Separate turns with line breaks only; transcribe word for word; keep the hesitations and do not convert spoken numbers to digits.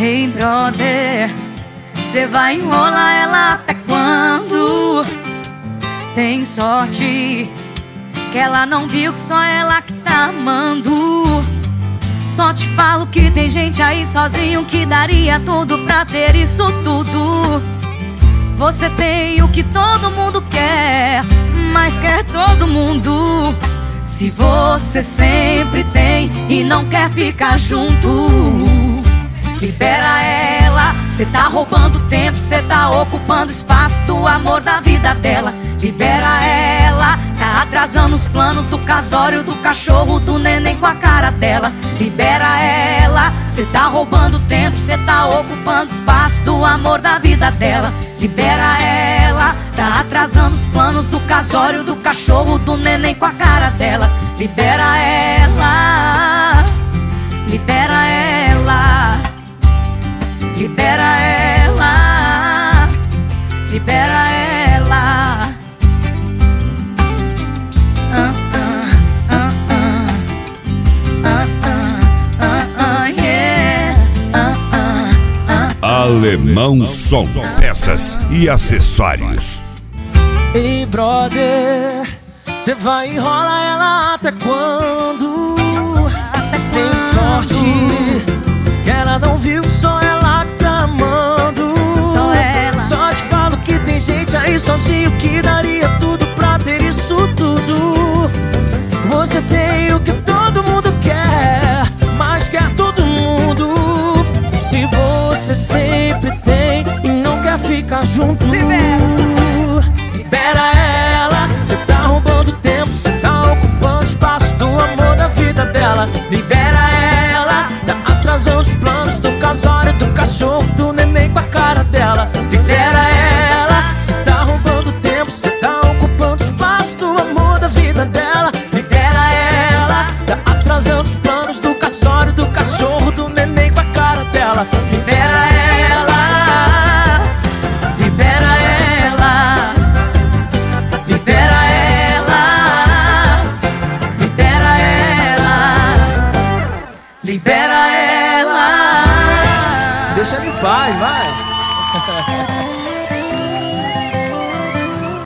Hey brother, cê vai enrolar ela até quando? Tem sorte que ela não viu que só ela que tá amando. Só te falo que tem gente aí sozinho que daria tudo pra ter isso tudo. Você tem o que todo mundo quer, mas quer todo mundo. Se você sempre tem e não quer ficar junto, libera ela. Cê tá roubando tempo, cê tá ocupando espaço do amor da vida dela. Libera ela, tá atrasando os planos do casório, do cachorro, do neném com a cara dela. Libera ela, cê tá roubando tempo, cê tá ocupando espaço do amor da vida dela. Libera ela, tá atrasando os planos do casório, do cachorro, do neném com a cara dela. Libera ela, libera ela, libera ela, libera ela. Ah, ah, ah, ah. Ah, ah, ah, ah, yeah. Ah, ah, ah, ah.
Alemão Som, peças e acessórios.
Ei brother, cê vai enrolar ela até quando?
Até
Tem
quando?
sorte que ela não viu que só ela que tá amando.
Só ela.
Só te falo que tem gente aí sozinho que daria tudo pra ter isso tudo. Você tem o que todo mundo quer, mas quer todo mundo. Se você sempre tem e não quer ficar junto, libera ela. Cê tá roubando tempo, cê tá ocupando espaço do amor da vida dela. Libera ela, tá atrasando os planos do casório, do cachorro, do neném com a cara dela. Libera ela, cê tá roubando tempo, cê tá ocupando espaço do amor da vida dela. Libera ela, tá atrasando os planos do casório, do cachorro, do neném com a cara dela. Libera ela, libera ela, libera ela, libera ela, libera ela. Deixa ele em paz, vai.